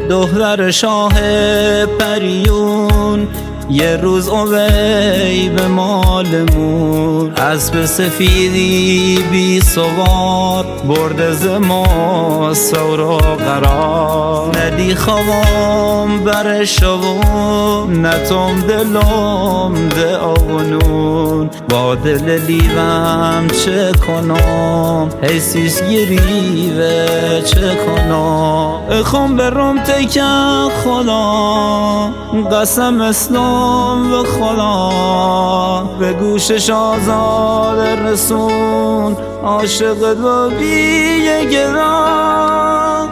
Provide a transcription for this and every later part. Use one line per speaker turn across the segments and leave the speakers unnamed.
دختر شاه پریون یه روز اوی به مالمون اسب سفیدی بی سوار برده ز ما سورا قرار ندی خوام بر شوون نتوم دلم ده آونون با دل لیوم چه کنم حسیس گریوه چه کنم اخوام برم تکن خدا قسم اسلام و خدا به گوشش آزاد رسون عاشقت و بی گران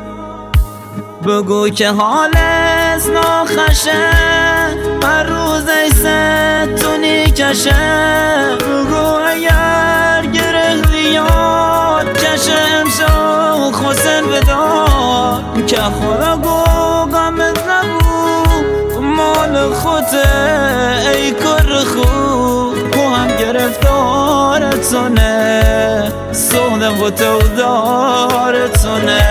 بگو که حالت ناخشه هر روز ایسه تو نیکشه بگو اگر گره یاد کشه امشا خوسن بدار که خدا گو غمت نبود مال خوده ای کر خوب تو هم گرفتارتونه سوده و تو دارتونه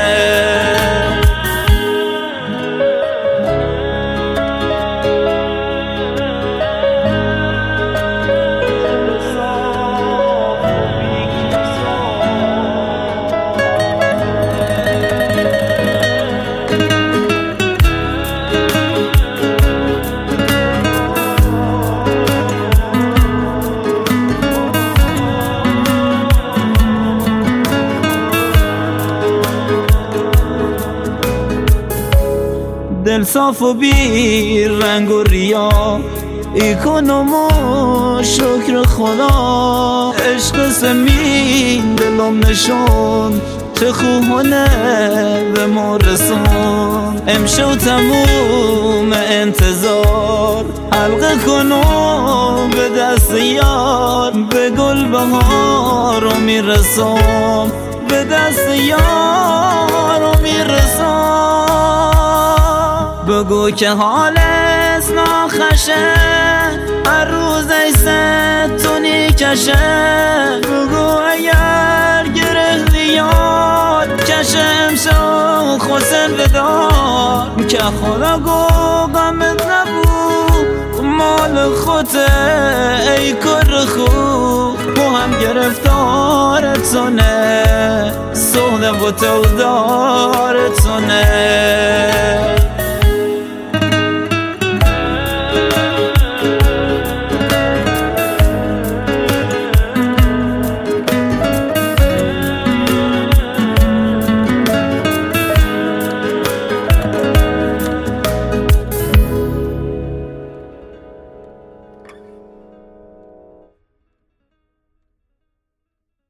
دل صاف و بی رنگ و ریا ای کنم و شکر خدا عشق سمین دلم نشون چه خوبانه به ما رسون امشو تموم انتظار حلقه کنم به دست یار به گل بهارو میرسم به دست یارو میرسم بگو که حالت ناخشه هر روز ایسه تو نیکشه بگو اگر گره یاد کشه امشا خوسن بدار که خدا گو غمت نبود مال خوده ای کر خوب تو هم گرفتارتونه سوده و تو دارتونه